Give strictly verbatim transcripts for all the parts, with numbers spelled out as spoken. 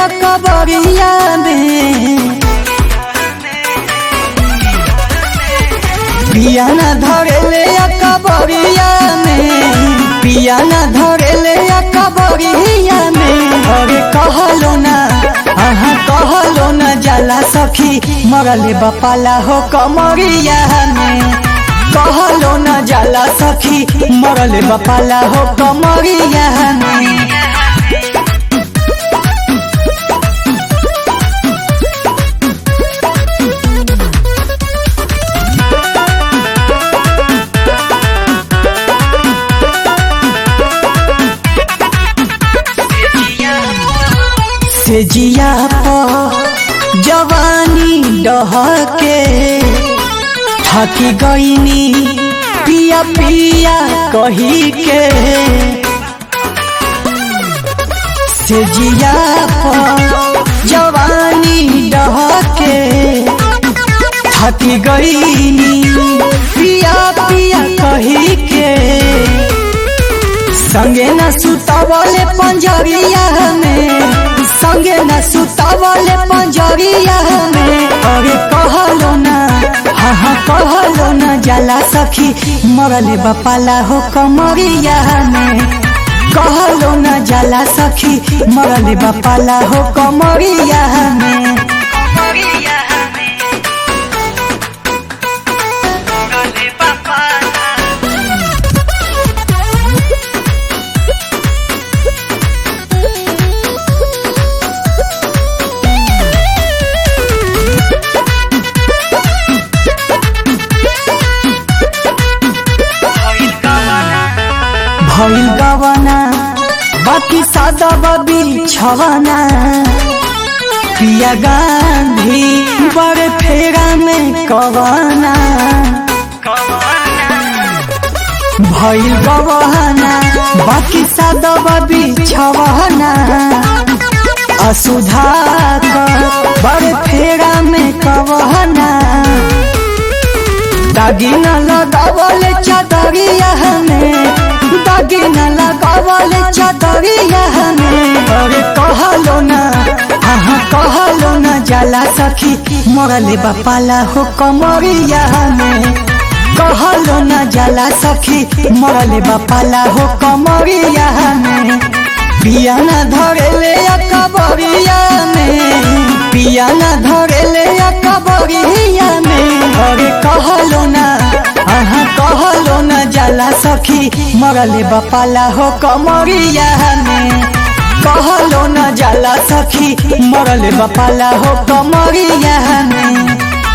कबरिया में, पिया न धरेले कबरिया में, पिया न धरेले कबरिया में। अरे कहलो ना अहाँ कहलो ना जाला सखी मरले बपाला हो कमरिया में, कहलो न जाला सखी मरले बपाला हो कमरिया में। से जिया पर जवानी डहके थकी गईनी पिया पिया कही के, से जिया पर जवानी डहके थकी गईनी पिया पिया कही के। संगे न सुतावले पंजरिया में, संगे न सुतावले पंजरिया में। अरे कहलो ना हाँ हाँ कहलो ना जाला सखी मरले बपाला हो कमरिया में, कहलो ना जाला सखी मरले बपाला हो कमरिया में। भइल गवना बाकी सादा बबी छवना, पिया गांधी बड़े फेरा में कवना। भइल गवना बाकी सादा बबी छवना, असुधा बड़े फेरा में कवना। दागी न लगावले चादरिया में, दागी न लगावले चादरिया में। अरे कहलो ना हाँ कहलो ना जाला सखी मरले बपाला हो कमरिया में, कहलो ना जाला सखी मरले बपाला हो कमरिया में। पिया न धरेले कबरिया में, पिया न धरेले कबरिया में। अरे कहलो ना अहाँ कहलो ना जाला सखी मरले बपाला हो कमरिया में, कहलो ना जाला सखी मरले बपाला हो कमरिया में।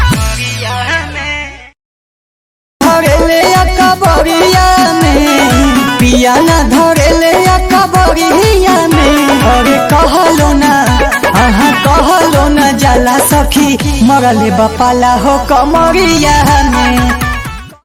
धरेले कबरिया में, पिया न धरेले कबरिया में। अरे कहलो ना अहाँ कहलो ना जाला सखी मरले बपाला हो कमरिया में।